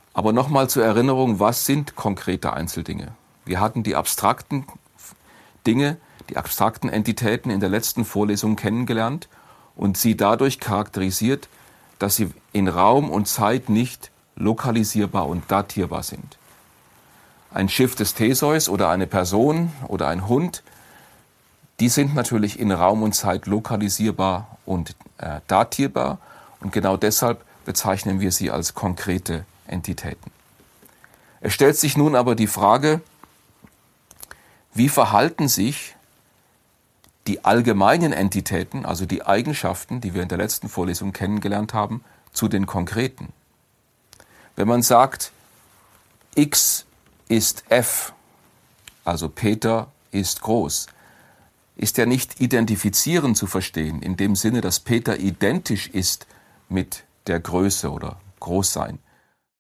Aber nochmal zur Erinnerung, was sind konkrete Einzeldinge? Wir hatten die abstrakten Dinge, die abstrakten Entitäten in der letzten Vorlesung kennengelernt und sie dadurch charakterisiert, dass sie in Raum und Zeit nicht lokalisierbar und datierbar sind. Ein Schiff des Theseus oder eine Person oder ein Hund, die sind natürlich in Raum und Zeit lokalisierbar und datierbar und genau deshalb bezeichnen wir sie als konkrete Entitäten. Es stellt sich nun aber die Frage, wie verhalten sich die allgemeinen Entitäten, also die Eigenschaften, die wir in der letzten Vorlesung kennengelernt haben, zu den konkreten? Wenn man sagt, X ist F, also Peter ist groß, ist ja nicht identifizieren zu verstehen, in dem Sinne, dass Peter identisch ist mit der Größe oder Großsein,